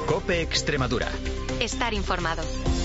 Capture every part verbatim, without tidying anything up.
COPE Extremadura. Estar informado.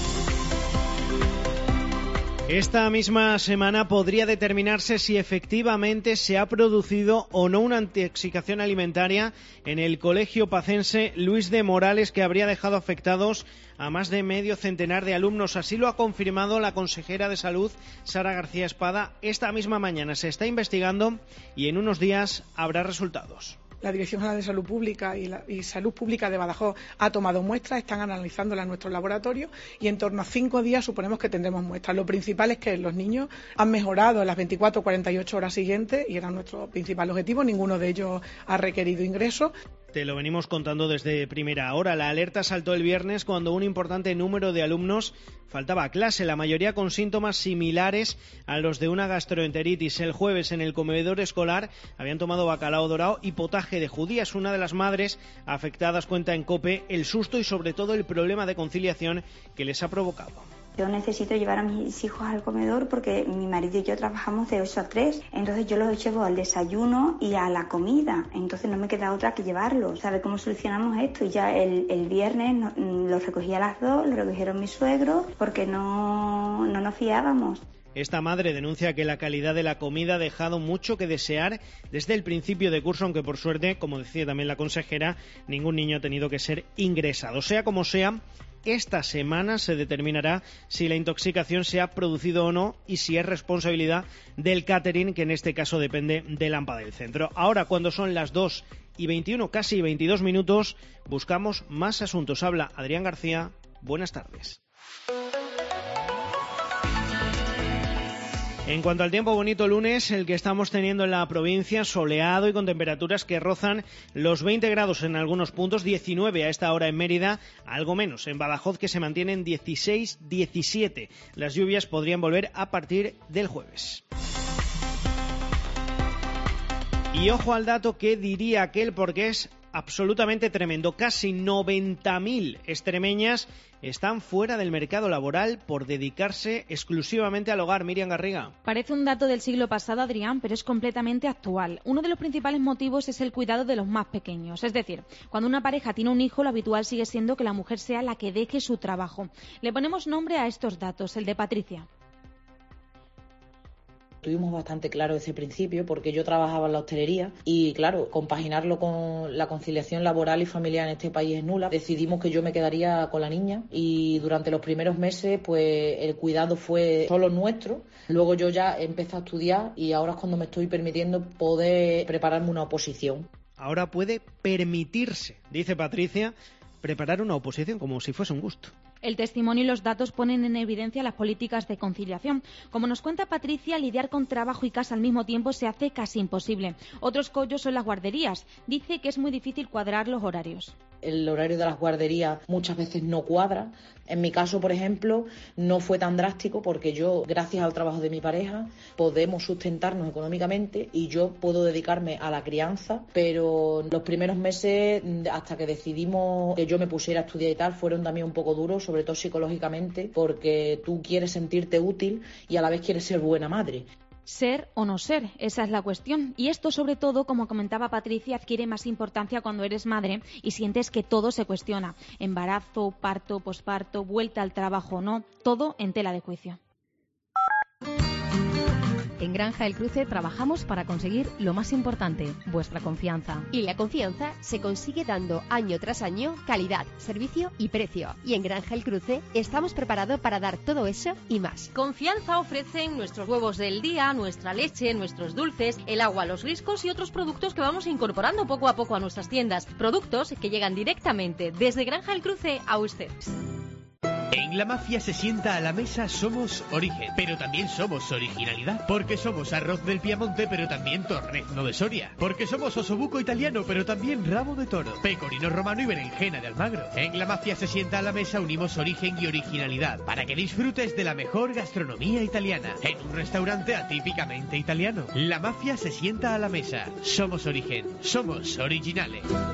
Esta misma semana podría determinarse si efectivamente se ha producido o no una intoxicación alimentaria en el Colegio Pacense Luis de Morales, que habría dejado afectados a más de medio centenar de alumnos. Así lo ha confirmado la consejera de Salud, Sara García Espada. Esta misma mañana se está investigando y en unos días habrá resultados. La Dirección General de Salud Pública y, la, y Salud Pública de Badajoz ha tomado muestras, están analizándolas en nuestros laboratorios y en torno a cinco días suponemos que tendremos muestras. Lo principal es que los niños han mejorado en las veinticuatro a cuarenta y ocho horas siguientes y era nuestro principal objetivo. Ninguno de ellos ha requerido ingreso. Te lo venimos contando desde primera hora. La alerta saltó el viernes cuando un importante número de alumnos faltaba a clase, la mayoría con síntomas similares a los de una gastroenteritis. El jueves en el comedor escolar habían tomado bacalao dorado y potaje de judías. Una de las madres afectadas cuenta en COPE el susto y sobre todo el problema de conciliación que les ha provocado. Yo necesito llevar a mis hijos al comedor porque mi marido y yo trabajamos de ocho a tres, entonces yo los llevo al desayuno y a la comida, entonces no me queda otra que llevarlos. ¿Sabe cómo solucionamos esto? Y ya el, el viernes no, los recogí a las dos, los recogieron mis suegros porque no, no nos fiábamos. Esta madre denuncia que la calidad de la comida ha dejado mucho que desear desde el principio de curso, aunque por suerte, como decía también la consejera, ningún niño ha tenido que ser ingresado. Sea como sea, esta semana se determinará si la intoxicación se ha producido o no y si es responsabilidad del catering, que en este caso depende del AMPA del centro. Ahora, cuando son las dos y veintiuno, casi veintidós minutos, buscamos más asuntos. Habla Adrián García. Buenas tardes. En cuanto al tiempo, bonito lunes, el que estamos teniendo en la provincia, soleado y con temperaturas que rozan los veinte grados en algunos puntos, diecinueve a esta hora en Mérida, algo menos en Badajoz, que se mantienen dieciséis, diecisiete. Las lluvias podrían volver a partir del jueves. Y ojo al dato que diría aquel, porque es absolutamente tremendo. Casi noventa mil extremeñas están fuera del mercado laboral por dedicarse exclusivamente al hogar. Miriam Garriga. Parece un dato del siglo pasado, Adrián, pero es completamente actual. Uno de los principales motivos es el cuidado de los más pequeños. Es decir, cuando una pareja tiene un hijo, lo habitual sigue siendo que la mujer sea la que deje su trabajo. Le ponemos nombre a estos datos, el de Patricia. Tuvimos bastante claro ese principio porque yo trabajaba en la hostelería y, claro, compaginarlo con la conciliación laboral y familiar en este país es nula. Decidimos que yo me quedaría con la niña y durante los primeros meses pues el cuidado fue solo nuestro. Luego yo ya empecé a estudiar y ahora es cuando me estoy permitiendo poder prepararme una oposición. Ahora puede permitirse, dice Patricia, preparar una oposición como si fuese un gusto. El testimonio y los datos ponen en evidencia las políticas de conciliación. Como nos cuenta Patricia, lidiar con trabajo y casa al mismo tiempo se hace casi imposible. Otros collos son las guarderías. Dice que es muy difícil cuadrar los horarios. El horario de las guarderías muchas veces no cuadra. En mi caso, por ejemplo, no fue tan drástico porque yo, gracias al trabajo de mi pareja, podemos sustentarnos económicamente y yo puedo dedicarme a la crianza, pero los primeros meses, hasta que decidimos que yo me pusiera a estudiar y tal, fueron también un poco duros, sobre todo psicológicamente, porque tú quieres sentirte útil y a la vez quieres ser buena madre. Ser o no ser, esa es la cuestión. Y esto, sobre todo, como comentaba Patricia, adquiere más importancia cuando eres madre y sientes que todo se cuestiona. Embarazo, parto, posparto, vuelta al trabajo o no, todo en tela de juicio. En Granja El Cruce trabajamos para conseguir lo más importante, vuestra confianza. Y la confianza se consigue dando año tras año calidad, servicio y precio. Y en Granja El Cruce estamos preparados para dar todo eso y más. Confianza ofrecen nuestros huevos del día, nuestra leche, nuestros dulces, el agua, los riscos y otros productos que vamos incorporando poco a poco a nuestras tiendas. Productos que llegan directamente desde Granja El Cruce a ustedes. En La Mafia se sienta a la mesa somos origen, pero también somos originalidad. Porque somos arroz del Piamonte, pero también torrezno de Soria. Porque somos osobuco italiano, pero también rabo de toro, pecorino romano y berenjena de Almagro. En La Mafia se sienta a la mesa unimos origen y originalidad para que disfrutes de la mejor gastronomía italiana en un restaurante atípicamente italiano. La Mafia se sienta a la mesa. Somos origen, somos originales.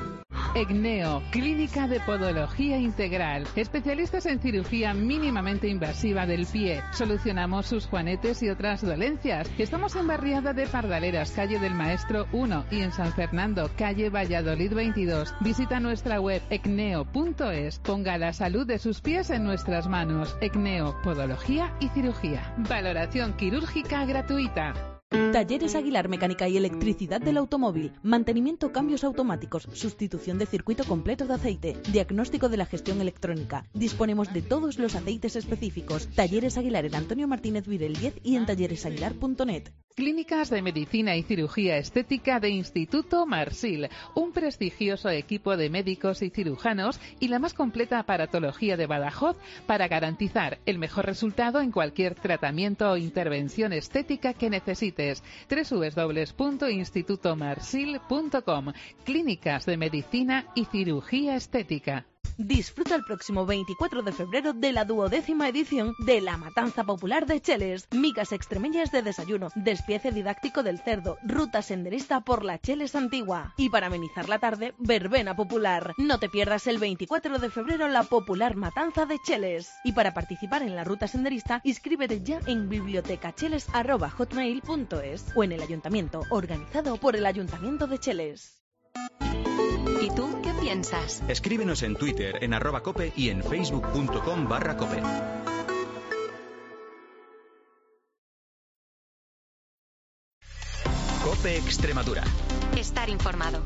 ECNEO, Clínica de Podología Integral. Especialistas en cirugía mínimamente invasiva del pie. Solucionamos sus juanetes y otras dolencias. Estamos en Barriada de Pardaleras, calle del Maestro uno, y en San Fernando, calle Valladolid veintidós. Visita nuestra web ecneo punto es. Ponga la salud de sus pies en nuestras manos. ECNEO, Podología y Cirugía. Valoración quirúrgica gratuita. Talleres Aguilar, mecánica y electricidad del automóvil, mantenimiento, cambios automáticos, sustitución de circuito completo de aceite, diagnóstico de la gestión electrónica. Disponemos de todos los aceites específicos. Talleres Aguilar en Antonio Martínez Virel diez y en talleres aguilar punto net. Clínicas de Medicina y Cirugía Estética de Instituto Marsil, un prestigioso equipo de médicos y cirujanos y la más completa aparatología de Badajoz para garantizar el mejor resultado en cualquier tratamiento o intervención estética que necesites. doble u doble u doble u punto instituto marsil punto com. Clínicas de Medicina y Cirugía Estética. Disfruta el próximo veinticuatro de febrero de la duodécima edición de la Matanza Popular de Cheles. Migas extremeñas de desayuno, despiece didáctico del cerdo, ruta senderista por la Cheles Antigua. Y para amenizar la tarde, verbena popular. No te pierdas el veinticuatro de febrero la popular Matanza de Cheles. Y para participar en la ruta senderista, inscríbete ya en bibliotecacheles arroba hotmail punto es o en el ayuntamiento, organizado por el Ayuntamiento de Cheles. ¿Y tú qué piensas? Escríbenos en Twitter, en arroba cope y en facebook punto com barra cope. Cope Extremadura. Estar informado.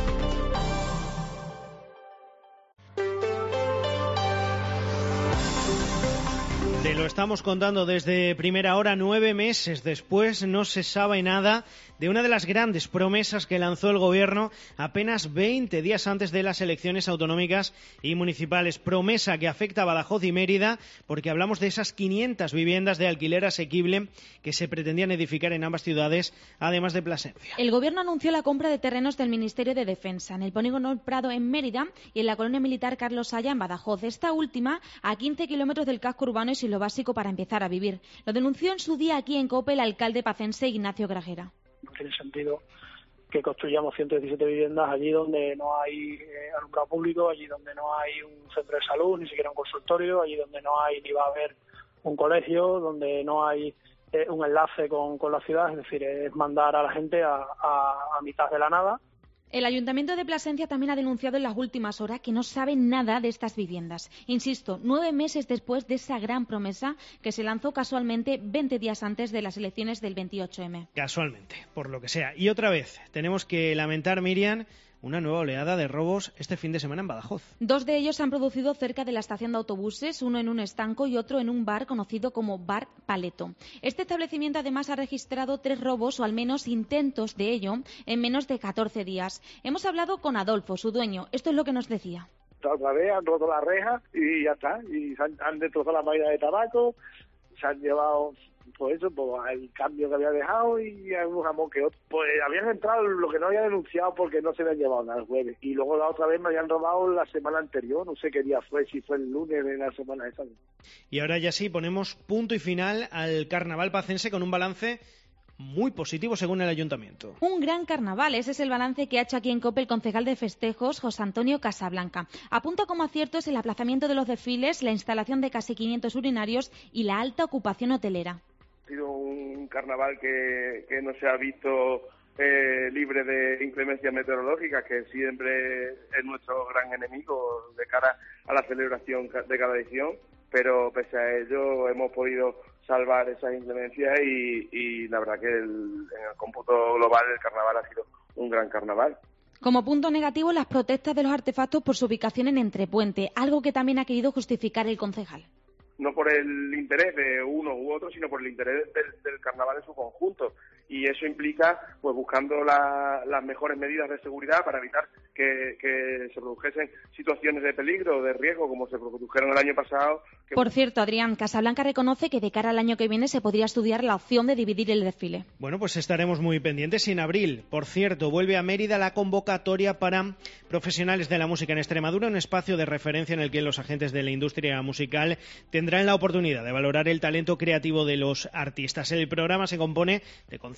Te lo estamos contando desde primera hora. Nueve meses después no se sabe nada de una de las grandes promesas que lanzó el Gobierno apenas veinte días antes de las elecciones autonómicas y municipales. Promesa que afecta a Badajoz y Mérida, porque hablamos de esas quinientas viviendas de alquiler asequible que se pretendían edificar en ambas ciudades, además de Plasencia. El Gobierno anunció la compra de terrenos del Ministerio de Defensa en el polígono El Prado en Mérida y en la colonia militar Carlos Saya en Badajoz. Esta última a quince kilómetros del casco urbano y sin lo básico para empezar a vivir. Lo denunció en su día aquí en COPE el alcalde pacense Ignacio Grajera. No tiene sentido que construyamos ciento diecisiete viviendas allí donde no hay eh, alumbrado público, allí donde no hay un centro de salud, ni siquiera un consultorio, allí donde no hay ni va a haber un colegio, donde no hay eh, un enlace con, con la ciudad. Es decir, es mandar a la gente a, a, a mitad de la nada. El Ayuntamiento de Plasencia también ha denunciado en las últimas horas que no sabe nada de estas viviendas. Insisto, nueve meses después de esa gran promesa que se lanzó casualmente veinte días antes de las elecciones del veintiocho eme. Casualmente, por lo que sea. Y otra vez, tenemos que lamentar, Miriam, una nueva oleada de robos este fin de semana en Badajoz. Dos de ellos se han producido cerca de la estación de autobuses, uno en un estanco y otro en un bar conocido como Bar Paleto. Este establecimiento además ha registrado tres robos o al menos intentos de ello en menos de catorce días. Hemos hablado con Adolfo, su dueño. Esto es lo que nos decía. Otra vez han roto la reja y ya está. Y han, han destrozado la máquina de tabaco, se han llevado... Pues eso, pues el cambio que había dejado y algún jamón que otro. Pues habían entrado lo que no había denunciado porque no se habían llevado nada el jueves. Y luego la otra vez me habían robado la semana anterior, no sé qué día fue, si fue el lunes de la semana esa. Y ahora ya sí, ponemos punto y final al carnaval pacense con un balance muy positivo según el Ayuntamiento. Un gran carnaval, ese es el balance que ha hecho aquí en COPE el concejal de festejos, José Antonio Casablanca. Apunta como aciertos el aplazamiento de los desfiles, la instalación de casi quinientos urinarios y la alta ocupación hotelera. Ha sido un carnaval que, que no se ha visto eh, libre de inclemencias meteorológicas, que siempre es nuestro gran enemigo de cara a la celebración de cada edición, pero pese a ello hemos podido salvar esas inclemencias y, y la verdad que el, en el cómputo global el carnaval ha sido un gran carnaval. Como punto negativo, las protestas de los artefactos por su ubicación en Entrepuente, algo que también ha querido justificar el concejal. No por el interés de uno u otro, sino por el interés del, del carnaval en su conjunto. Y eso implica, pues, buscando la, las mejores medidas de seguridad para evitar que, que se produjesen situaciones de peligro o de riesgo, como se produjeron el año pasado. Que... Por cierto, Adrián, Casablanca reconoce que de cara al año que viene se podría estudiar la opción de dividir el desfile. Bueno, pues estaremos muy pendientes. Y en abril, por cierto, vuelve a Mérida la convocatoria para profesionales de la música en Extremadura, un espacio de referencia en el que los agentes de la industria musical tendrán la oportunidad de valorar el talento creativo de los artistas. El programa se compone de conciertos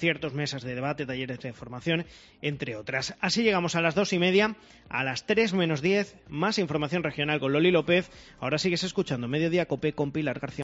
conciertos, mesas de debate, talleres de formación, entre otras. Así llegamos a las dos y media, a las tres menos diez, más información regional con Loli López. Ahora sigues escuchando Mediodía Cope con Pilar García.